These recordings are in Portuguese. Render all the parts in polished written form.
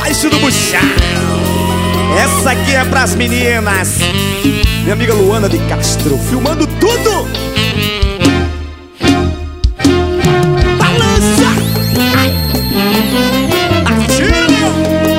debaixo do buchão. Essa aqui é pras meninas. Minha amiga Luana de Castro, filmando tudo. Balança! Atira!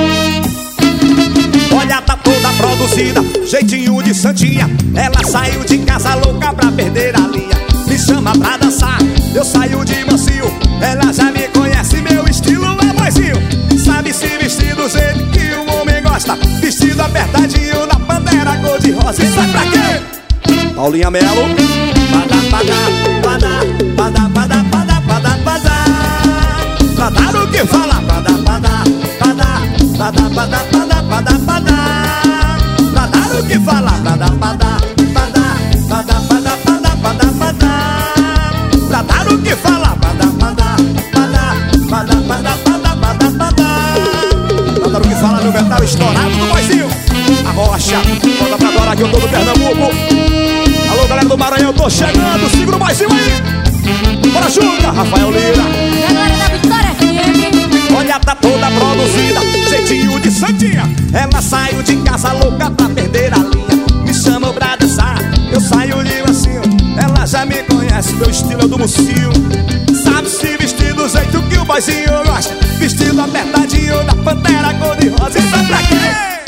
Olha, tá toda produzida, jeitinho de santinha. Ela saiu de casa louca pra perder a linha. Me chama pra dançar, eu saio de mansinho. Ela já me conhece, meu estilo é boizinho. Sabe se vestir do jeito que o homem gosta. Vestido apertadinho na pantera cor de rosa. E sai pra quê? Paulinha Melo. Badá, badá, badá, badá, badá, badá, badá, badá. Badá o que fala? Badá, badá, badá, badá, badá, badá, badá, badá. Badá o que fala? Badá, badá, badá, badá, badá, badá, badá, badá. Badá o que fala? Badá, badá, badá, badá, badá, badá, badá, badá. Badá o que fala no metal estourado do boizinho. A rocha, volta pra Dora que eu tô no Pernambuco. Alô, galera do Maranhão, eu tô chegando. Segura o boizinho aí. Bora junto, Rafael Lira. E a galera da Vitória FM. Olha, tá toda produzida, jeitinho de santinha. Ela saiu de casa louca pra perder a linha. Me chamou pra dançar, eu saio de mansinho. Ela já me conhece, meu estilo é do mocinho. Sabe se vestir do jeito que o boizinho gosta. Vestido apertadinho da pantera cor de rosa. E sai pra quê?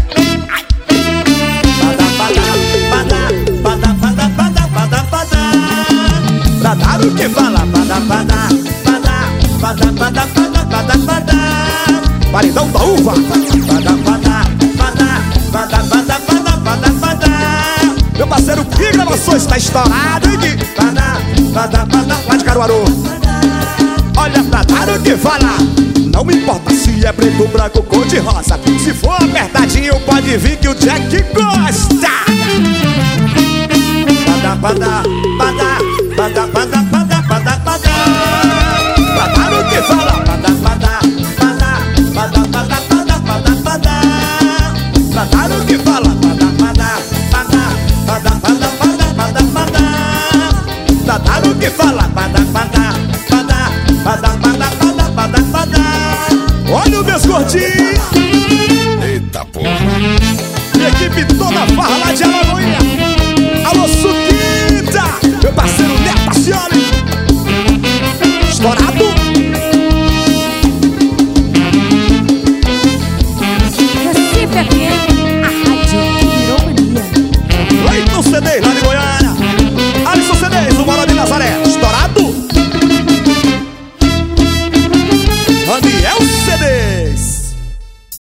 Badá, badá, badá, badá, badá, badá, badá, badá. Badá o que fala? Badá, badá, badá, badá, badá, badá, badá, badá. Paredão da uva. Badá, badá, badá, badá, badá, badá, badá, badá. Meu parceiro, que gravação está estourado, hein? Badá, badá, badá, lá de Caruaru. Olha pra dar o que fala. Não me importa se é preto, branco, cor de rosa. Se for apertadinho, pode vir que o Jack gosta. Badá, badá, badá, badá, badá, badá, badá, badá. Badá o que fala? Badá, badá, badá, badá, badá, badá, badá, badá. Badá o que fala? Badá, badá, badá, badá, badá, badá, badá, badá. Badá o que fala? Badá, badá, badá, badá, badá, badá, badá, badá. Olha o meus gordinhos. Eita porra. E equipe toda farra lá de Alagoinha. Alô, Suquita, meu parceiro Neto Acione. Estourado. Recife FM, a rádio que virou mania. Leiton CDs lá de Goiânia. Alisson CDs, o Moro de Nazaré. Estourado. Daniel